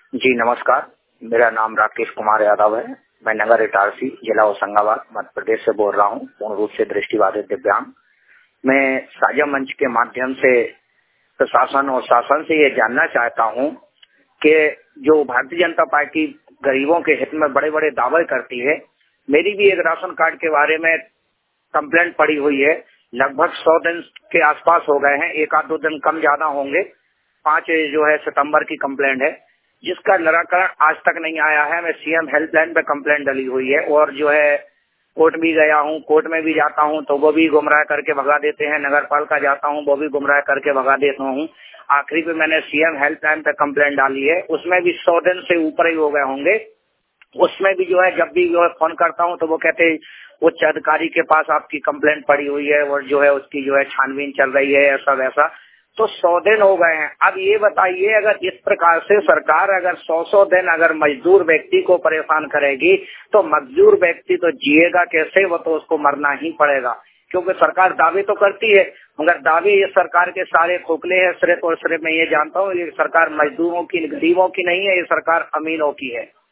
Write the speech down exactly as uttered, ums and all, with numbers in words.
जी नमस्कार, मेरा नाम राकेश कुमार यादव है। मैं नगर इटारसी, जिला होशंगाबाद, मध्य प्रदेश से बोल रहा हूँ। पूर्ण रूप से दृष्टिबाधित दिव्यांग। मैं साझा मंच के माध्यम से प्रशासन और शासन से ये जानना चाहता हूँ कि जो भारतीय जनता पार्टी गरीबों के हित में बड़े बड़े दावे करती है, मेरी भी एक राशन कार्ड के बारे में कंप्लेंट पड़ी हुई है। लगभग सौ दिन के आसपास हो गए हैं, एक आध दो दिन कम ज्यादा होंगे। पांच जो है सितंबर की कंप्लेंट है, जिसका निराकरण आज तक नहीं आया है। मैं सीएम हेल्पलाइन पे कंप्लेंट डली हुई है और जो है कोर्ट भी गया हूँ। कोर्ट में भी जाता हूँ तो वो भी गुमराह करके भगा देते हैं। नगर पालिका जाता हूँ, वो भी गुमराह करके भगा देता हूँ। आखिरी पे मैंने सीएम हेल्पलाइन पे कंप्लेंट डाली है, उसमें भी सौ दिन से ऊपर ही हो गए होंगे। उसमें भी जो है जब भी जो है फोन करता हूँ तो वो कहते हैं उच्च अधिकारी के पास आपकी कंप्लेंट पड़ी हुई है और जो है उसकी जो है छानबीन चल रही है, ऐसा वैसा। तो सौ दिन हो गए हैं। अब ये बताइए, अगर इस प्रकार से सरकार अगर सौ सौ दिन अगर मजदूर व्यक्ति को परेशान करेगी तो मजदूर व्यक्ति तो जिएगा कैसे? वो तो उसको मरना ही पड़ेगा, क्योंकि सरकार दावे तो करती है, मगर दावे ये सरकार के सारे खोखले हैं। सिर्फ और सिर्फ मैं ये जानता हूँ ये सरकार मजदूरों की, गरीबों की नहीं है, ये सरकार अमीरों की है।